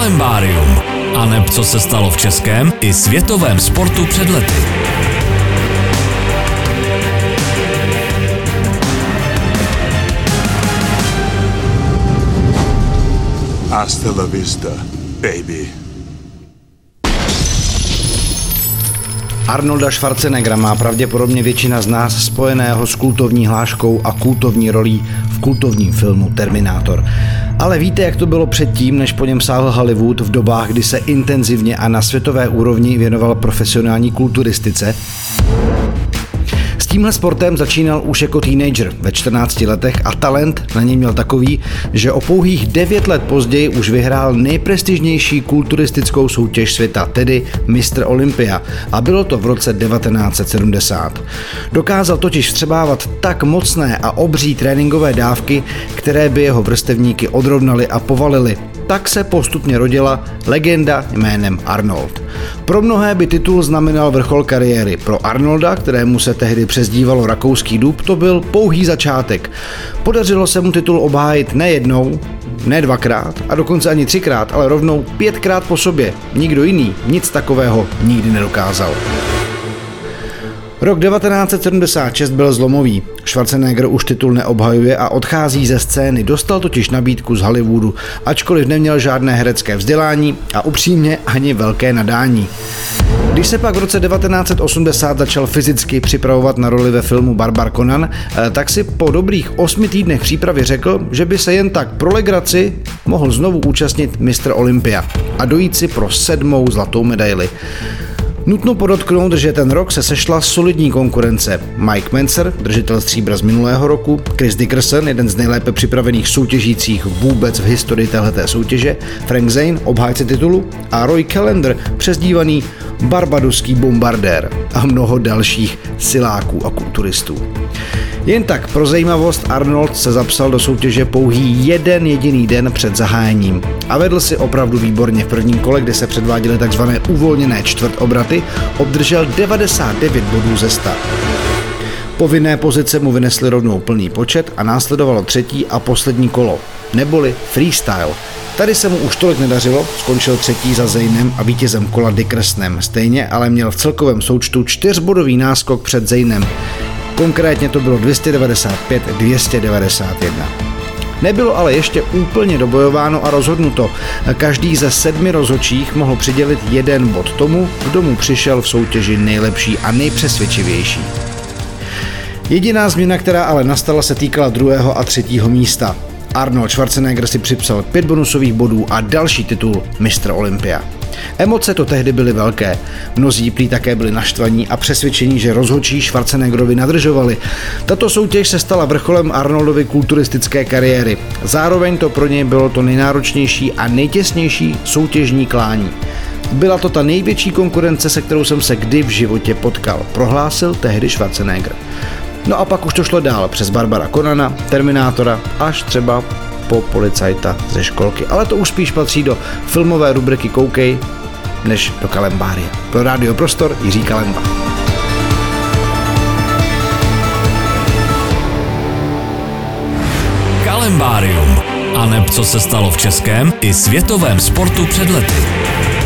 Kalembárium. Aneb co se stalo v českém i světovém sportu před lety. Hasta la vista, baby. Arnolda Schwarzeneggera má pravděpodobně většina z nás spojeného s kultovní hláškou a kultovní rolí v kultovním filmu Terminátor. Ale víte, jak to bylo předtím, než po něm sáhl Hollywood v dobách, kdy se intenzivně a na světové úrovni věnoval profesionální kulturistice? S tímhle sportem začínal už jako teenager ve 14 letech a talent na něj měl takový, že o pouhých 9 let později už vyhrál nejprestižnější kulturistickou soutěž světa, tedy Mr. Olympia, a bylo to v roce 1970. Dokázal totiž vstřebávat tak mocné a obří tréninkové dávky, které by jeho vrstevníky odrovnaly a povalily. Tak se postupně rodila legenda jménem Arnold. Pro mnohé by titul znamenal vrchol kariéry. Pro Arnolda, kterému se tehdy přezdívalo Rakouský dub, to byl pouhý začátek. Podařilo se mu titul obhájit ne jednou, ne dvakrát a dokonce ani 3krát, ale rovnou 5krát po sobě. Nikdo jiný nic takového nikdy nedokázal. Rok 1976 byl zlomový. Schwarzenegger už titul neobhajuje a odchází ze scény. Dostal totiž nabídku z Hollywoodu, ačkoliv neměl žádné herecké vzdělání a upřímně ani velké nadání. Když se pak v roce 1980 začal fyzicky připravovat na roli ve filmu Barbar Conan, tak si po dobrých 8 týdnech přípravy řekl, že by se jen tak pro legraci mohl znovu účastnit Mr. Olympia a dojít si pro 7. zlatou medaili. Nutno podotknout, že ten rok se sešla solidní konkurence. Mike Mentzer, držitel stříbra z minulého roku, Chris Dickerson, jeden z nejlépe připravených soutěžících vůbec v historii téhleté soutěže, Frank Zane, obhájce titulu, a Roy Callender, přezdívaný barbadoský bombardér, a mnoho dalších siláků a kulturistů. Jen tak pro zajímavost, Arnold se zapsal do soutěže pouhý jeden jediný den před zahájením a vedl si opravdu výborně. V prvním kole, kde se předváděly takzvané uvolněné čtvrtobraty, obdržel 99 bodů ze 100. Povinné pozice mu vynesly rovnou plný počet a následovalo třetí a poslední kolo, neboli freestyle. Tady se mu už tolik nedařilo, skončil třetí za Zanem a vítězem kola Dickersonem. Stejně ale měl v celkovém součtu 4bodový náskok před Zanem. Konkrétně to bylo 295-291. Nebylo ale ještě úplně dobojováno a rozhodnuto. Každý ze 7 rozhodčích mohl přidělit 1 bod tomu, kdo mu přišel v soutěži nejlepší a nejpřesvědčivější. Jediná změna, která ale nastala, se týkala 2. a 3. místa. Arnold Schwarzenegger si připsal 5 bonusových bodů a další titul Mr. Olympia. Emoce to tehdy byly velké. Mnozí prý také byli naštvaní a přesvědčení, že rozhodčí Schwarzeneggerovi nadržovali. Tato soutěž se stala vrcholem Arnoldovy kulturistické kariéry. Zároveň to pro něj bylo to nejnáročnější a nejtěsnější soutěžní klání. Byla to ta největší konkurence, se kterou jsem se kdy v životě potkal, prohlásil tehdy Schwarzenegger. No a pak už to šlo dál přes Barbara Conana, Terminátora, až třeba po policajta ze školky. Ale to už spíš patří do filmové rubriky Koukej, než do kalembárie. Pro Rádio Prostor Jiří Kalemba. Kalembárium. Aneb co se stalo v českém i světovém sportu před lety.